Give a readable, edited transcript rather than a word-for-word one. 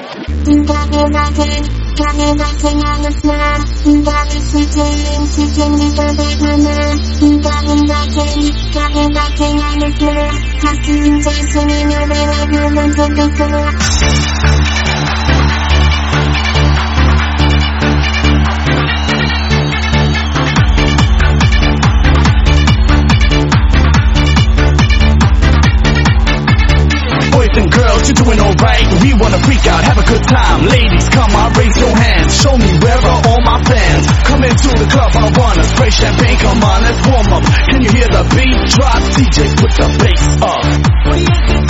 가게밭에 않았나 인간이 시즌 네가 배가나 인간은 가게밭에 않았나 가슴 자신이며 왜라고만 생각해 And girls, you're doing alright. We wanna freak out, have a good time. Ladies, come on, raise your hands. Show me where are all my fans. Come into the club, I wanna spray champagne. Come on, let's warm up. Can you hear the beat drop? DJ, put the bass up.